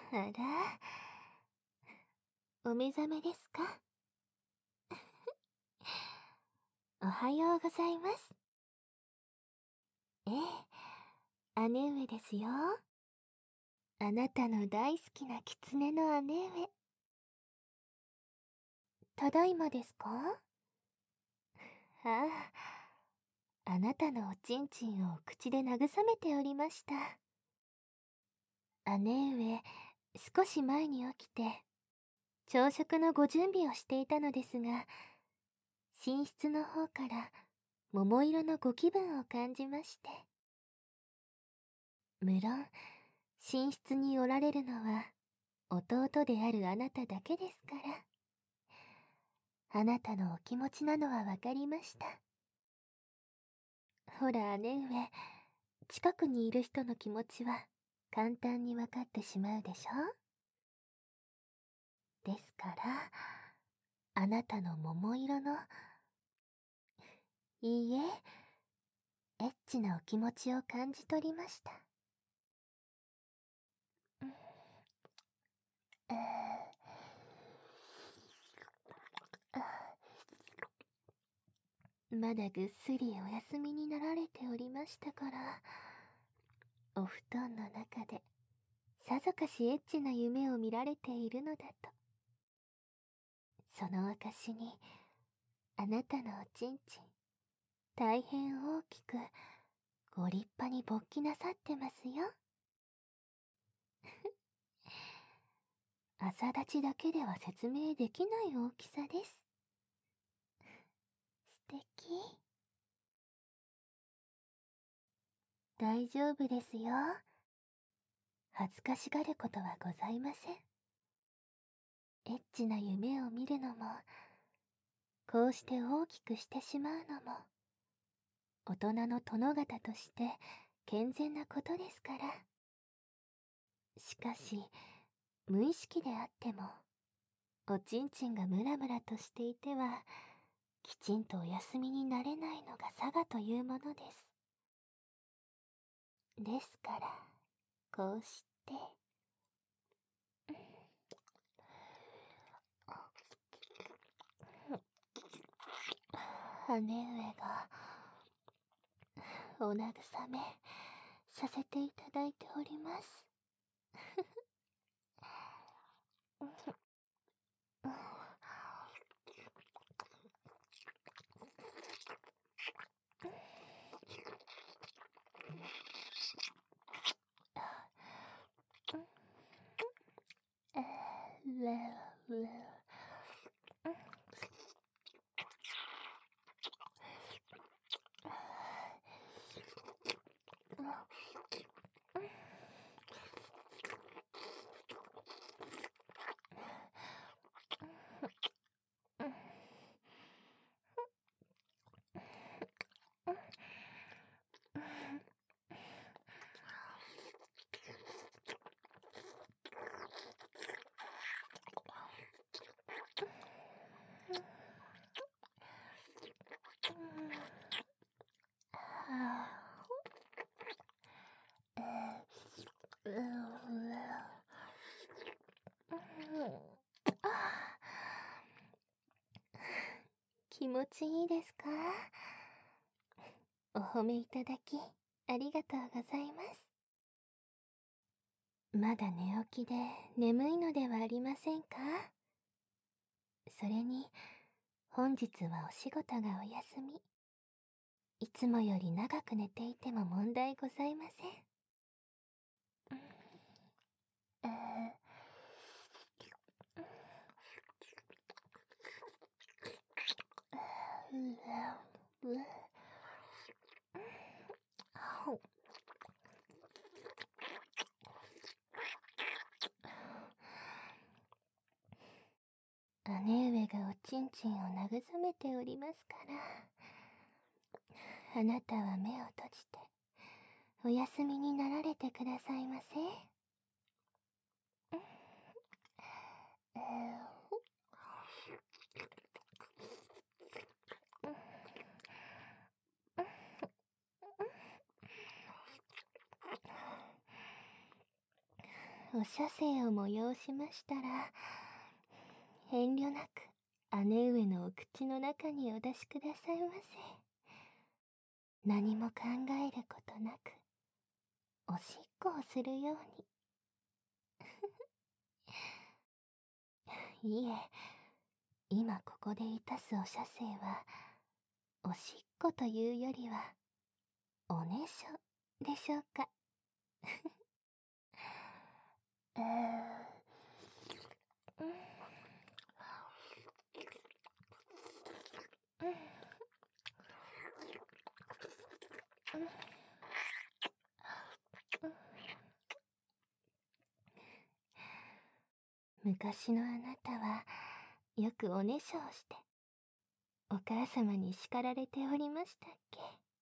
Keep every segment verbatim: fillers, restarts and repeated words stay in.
あら、お目覚めですか？おはようございます。ええ、姉上ですよ。あなたの大好きな狐の姉上。ただいまですか？ああ、あなたのおちんちんを口で慰めておりました。姉上、少し前に起きて、朝食のご準備をしていたのですが、寝室の方から桃色のご気分を感じまして。無論、寝室におられるのは弟であるあなただけですから。あなたのお気持ちなのはわかりました。ほら姉上、近くにいる人の気持ちは簡単にわかってしまうでしょ？ですから、あなたの桃色の、いいえ、エッチなお気持ちを感じ取りました。えーまだぐっすりお休みになられておりましたから、お布団の中でさぞかしエッチな夢を見られているのだと。その証に、あなたのおちんちん、大変大きく、ご立派に勃起なさってますよ。朝立ちだけでは説明できない大きさです。素敵。大丈夫ですよ。恥ずかしがることはございません。エッチな夢を見るのも、こうして大きくしてしまうのも、大人の殿方として健全なことですから。しかし、無意識であっても、おちんちんがムラムラとしていては、きちんとお休みになれないのが佐賀というものです。ですから、こうして、姉上が、お慰めさせていただいております。気持ちいいですか？お褒めいただき、ありがとうございます。まだ寝起きで眠いのではありませんか？それに、本日はお仕事がお休み。いつもより長く寝ていても問題ございません。えー姉上がおちんちんを慰めておりますから、あなたは目を閉じて、お休みになられてくださいませ。えーお射精を催しましたら、遠慮なく姉上のお口の中にお出しくださいませ。何も考えることなく、おしっこをするように。いえ、今ここでいたすお射精は、おしっこというよりは、おねしょでしょうか。うーうんうん昔のあなたはよくおねしょをしてお母様に叱られておりましたっけ。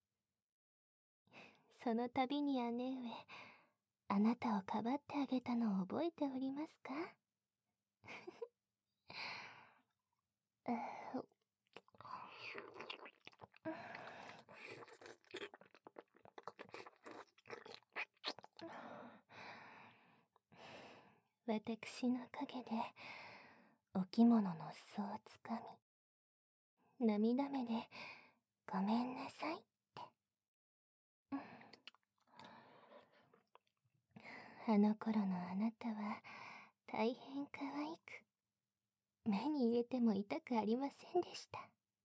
その度に姉上、あなたをかばってあげたのを覚えておりますか。うー私の陰でお着物の裾をつかみ、涙目でごめんなさいって。あの頃のあなたは大変可愛く、目に入れても痛くありませんでした。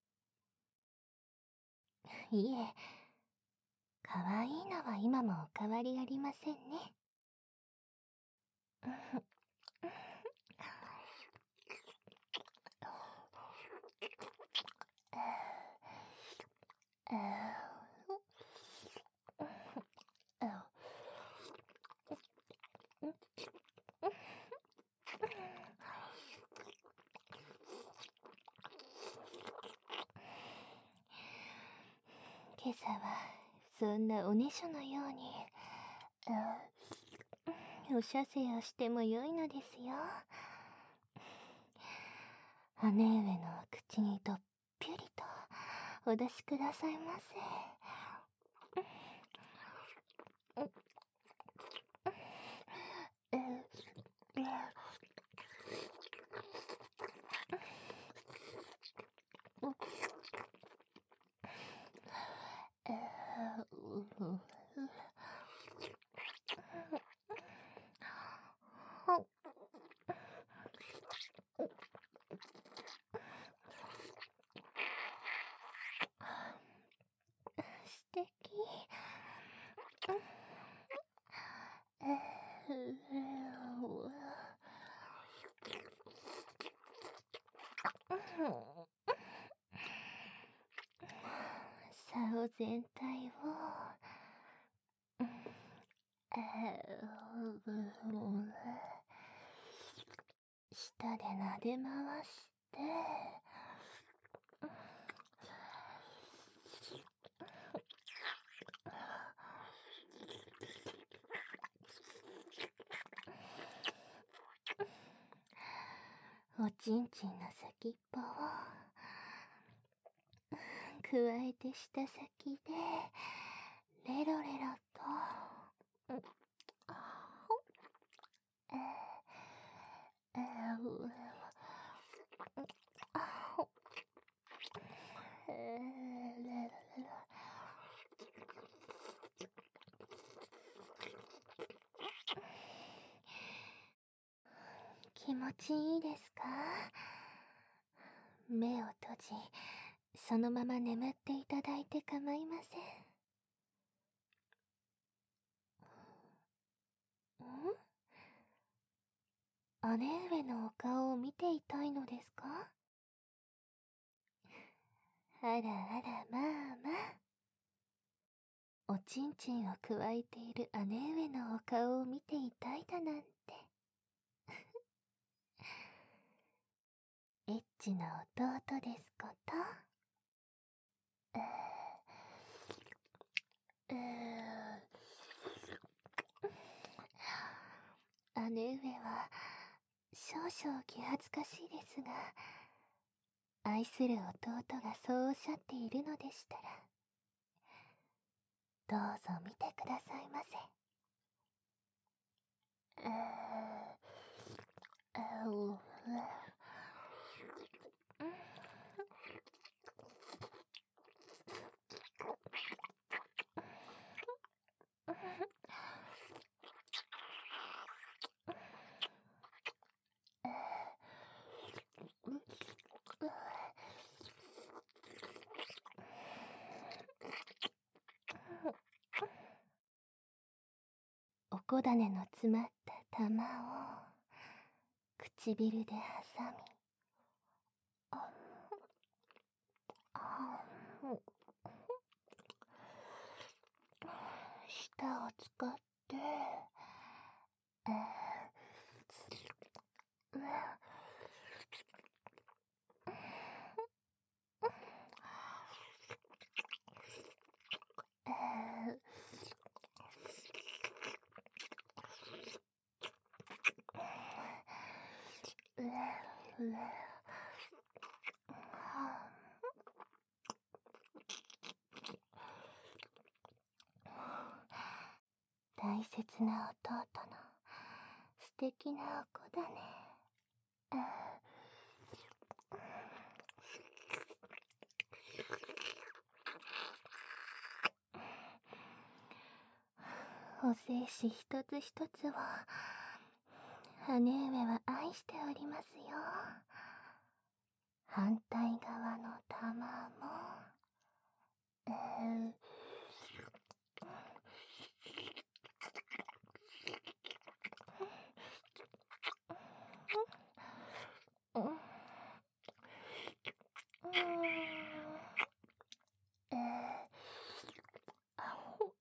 いえ、可愛いのは今もお変わりありませんね。今朝はそんなおねしょのようにお射精をしてもよいのですよ。姉上の口にどっぴりとお出しくださいませ。素敵。竿全体を舌で撫で回しておちんちんの先っぽを加えて舌先でレロレロと気持ちいいですか。目を閉じ、そのまま眠っていただいて構いません。ん？姉上のお顔を見ていたいのですか。あらあら、まあまあ。おちんちんをくわえている姉上のお顔を見ていたいだなんて。エッチな弟ですこと。うー姉上は少々気恥ずかしいですが、愛する弟がそうおっしゃっているのでしたら、どうぞ見てくださいませ。うーこ種の詰まった玉を唇で挟み、ああ舌を使って、えーうえーうう大切な弟の素敵なお子だね。お精子一つ一つを姉上は愛しておりますよ。反対側の玉も、えーうんうんえーあほ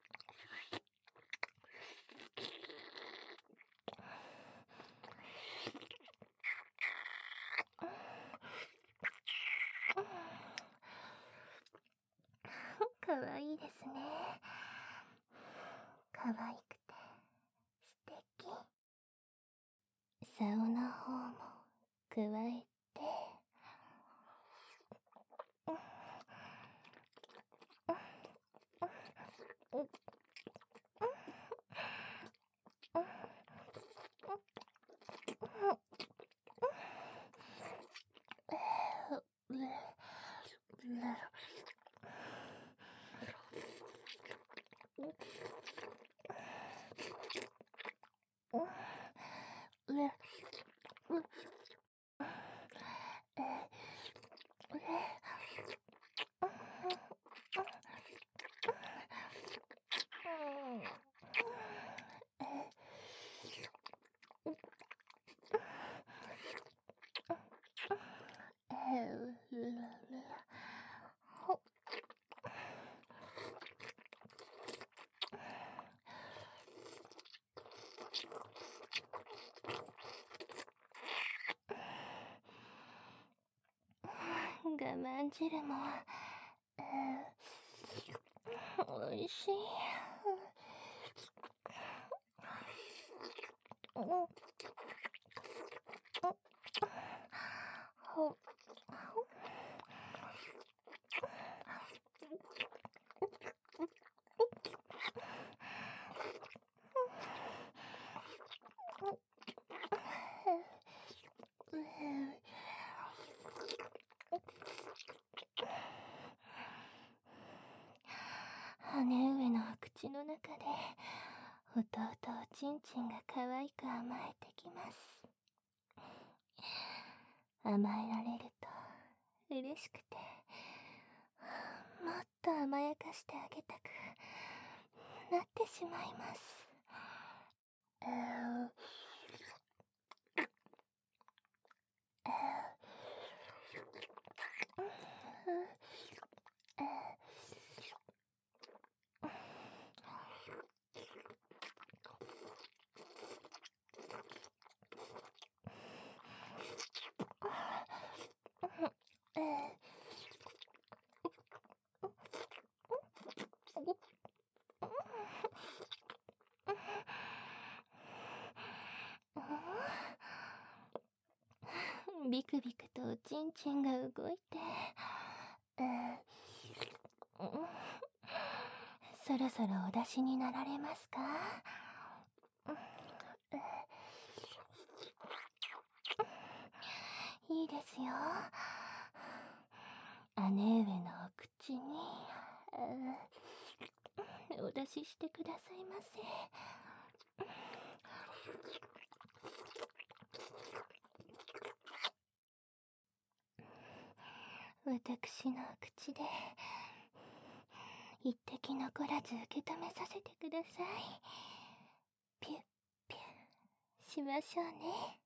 かわいいですね。かわいくて素敵。竿の方も加えて、我慢汁も、えー、おいしい。うんほ姉上の口の中で弟おちんちんが可愛く甘えてきます。甘えられると嬉しくて、もっと甘やかしてあげたくなってしまいます。えーえーえーえービクビクとおちんちんが動いて、えーうんそろそろお出しになられますか？いいですよ。姉上のお口に、えーお出ししてくださいませ。私の口で一滴残らず受け止めさせてください。 しましょうね。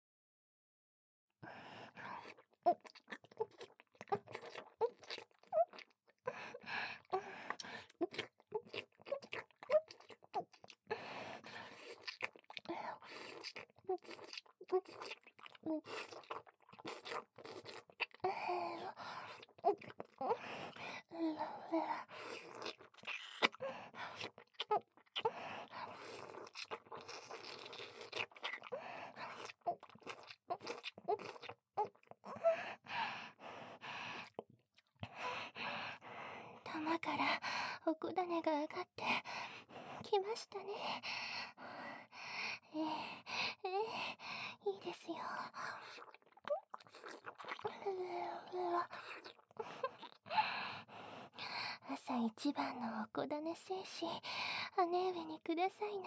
玉からおこだねが上がってきましたね。ええええ、いいですよ。朝一番のおこだね精子、姉上にくださいな。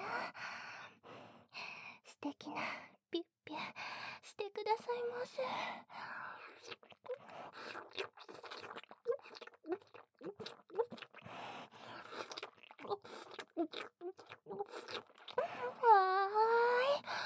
素敵なピュッピュしてくださいませ。わーい。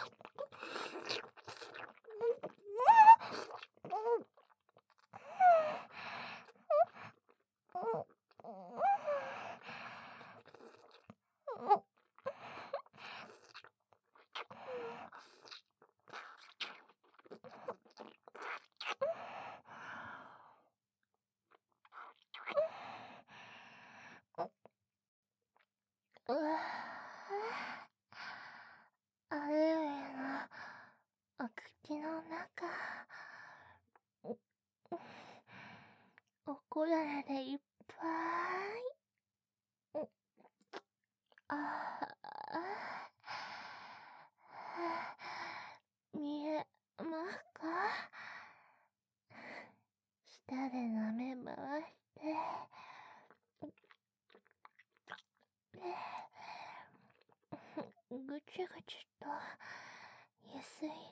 うわぁ、あれ上のお口の中、おこだねでいっぱい。ああ、見えますか？舌で舐め回して、ぐちゅぐちゅとゆすいで、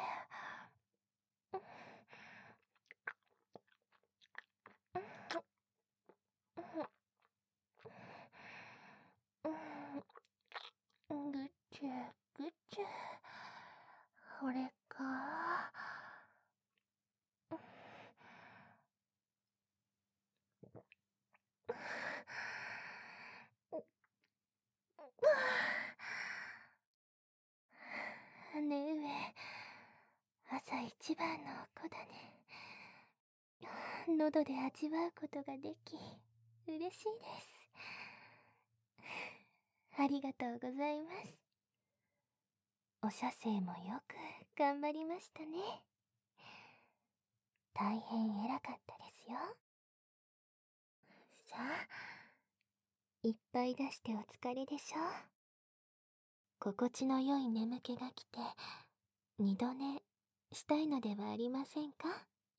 ぐちゅぐちゅ、これか。姉上、朝一番のおこだね、喉で味わうことができ、嬉しいです。ありがとうございます。お射精もよく頑張りましたね。大変偉かったですよ。さあ、いっぱい出してお疲れでしょう。心地の良い眠気が来て、二度寝したいのではありませんか？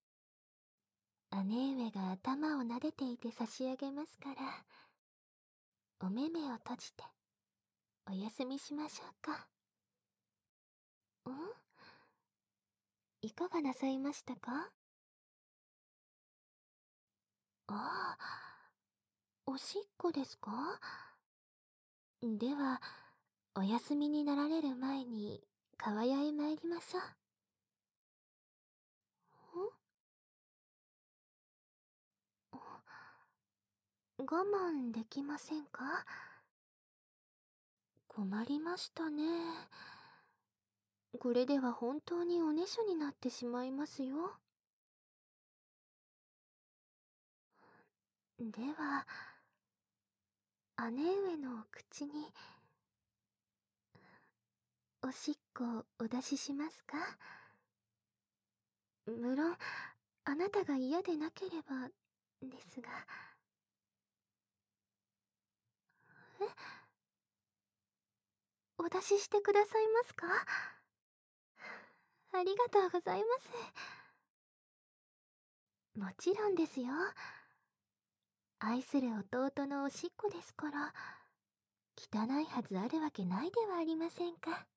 姉上が頭を撫でていて差し上げますから、お目目を閉じてお休みしましょうか。ん？いかがなさいましたか？ああ、おしっこですか？では、お休みになられる前に川屋へ参りましょう。ん？我慢できませんか？困りましたね。これでは本当におねしょになってしまいますよ。では、姉上のお口におしっこをお出ししますか？無論、あなたが嫌でなければですが。え？お出ししてくださいますか？ありがとうございます。もちろんですよ。愛する弟のおしっこですから、汚いはずあるわけないではありませんか。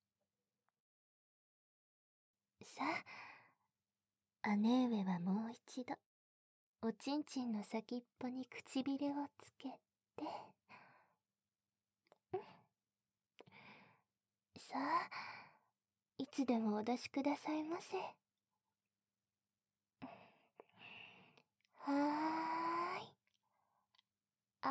さあ、姉上はもう一度、おちんちんの先っぽに唇をつけて、さあ、いつでもお出しくださいませ。はーい。あ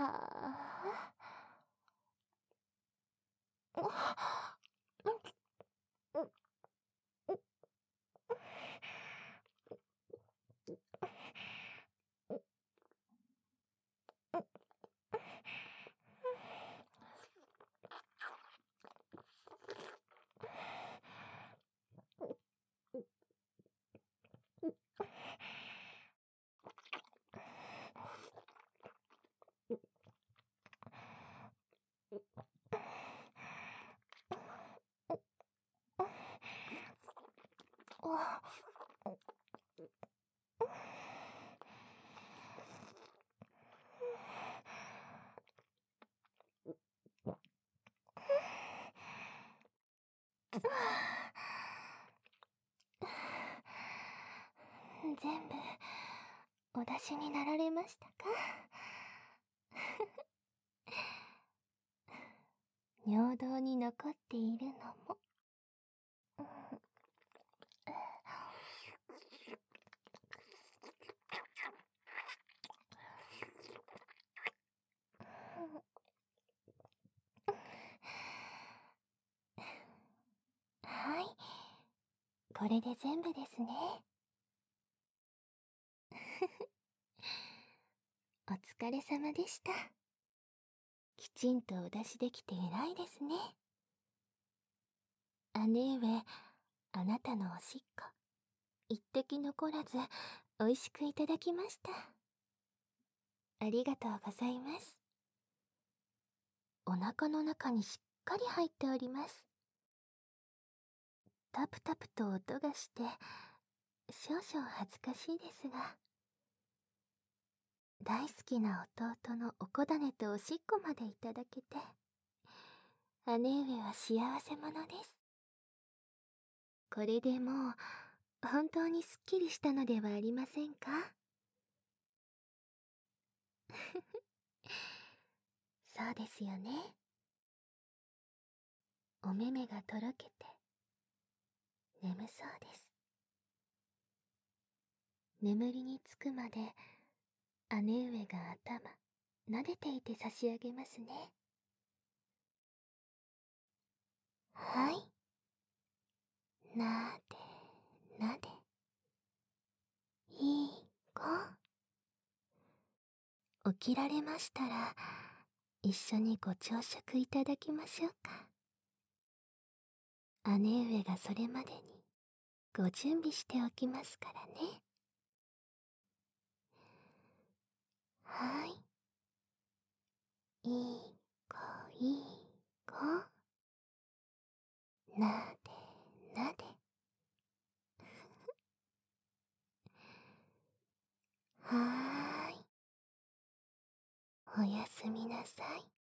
あ。全部お出しになられましたか？尿道に残っているのも、はい、これで全部ですね。お疲れ様でした。きちんとお出しできて偉いですね。姉上、あなたのおしっこ、一滴残らず美味しくいただきました。ありがとうございます。お腹の中にしっかり入っております。タプタプと音がして、少々恥ずかしいですが、大好きな弟のおこだねとおしっこまでいただけて、姉上は幸せ者です。これでもう、本当にすっきりしたのではありませんか？そうですよね。お目目がとろけて、眠そうです。眠りにつくまで、姉上が頭、撫でていて差し上げますね。はい。なで、なで。いい子。起きられましたら、一緒にご朝食いただきましょうか。姉上がそれまでにご準備しておきますからね。はい。いい子、いい子。なで、なで。はーい。おやすみなさい。